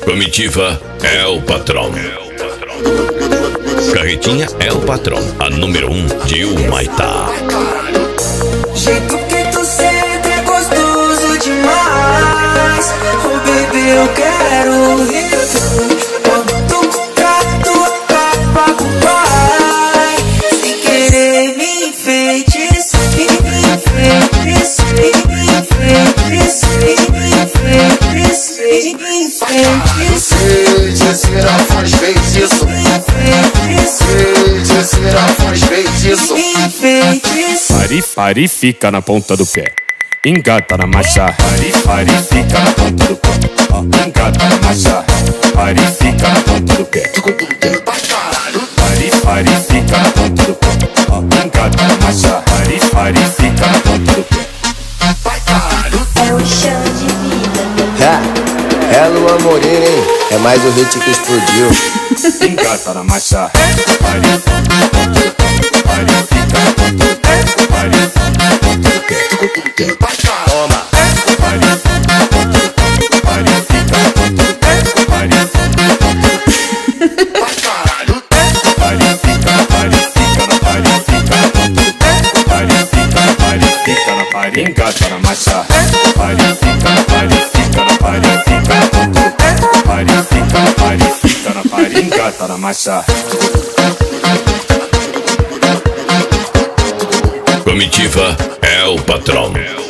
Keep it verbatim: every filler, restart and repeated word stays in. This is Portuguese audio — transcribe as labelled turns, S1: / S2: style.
S1: Comitiva é o patrão. Carretinha é o patrão, a número um de Humaitá.
S2: Jeito que tu senta é gostoso demais. Oh baby, eu quero rever. Quando tu contrato acaba com o pai, sem querer me enfeitiça, me enfeitiça, me enfeitiça, me enfeitiça, me enfeitiça.
S3: Serafões fez isso. Serafões fez isso.
S4: Pare, pare, fica na ponta do pé. Engata na marcha. Pare, pare, fica na ponta do pé. Engata na marcha. Pare, fica na ponta do pé. Pare, pare, fica na ponta do pé. Engata na marcha. Pare, pare, fica na ponta do pé.
S5: É o chão de vida.
S3: É, é Luan Morena, hein? É mais o hit que explodiu.
S4: Engata na marcha. Pare, pare, fica na ponta do pé. Pare, na ponta do pé.
S3: Toma.
S4: Pare, pare, fica na ponta do pé. Pare, pare, fica na pare, fica na pare, fica na ponta do pé. Pare, fica na pare, fica na pare. Engata na marcha. Pare, fica na pare, fica na pare, fica na ponta do pé. Pare, fica na pare, fica na pare. Engata na marcha.
S1: Comitiva é o patrão.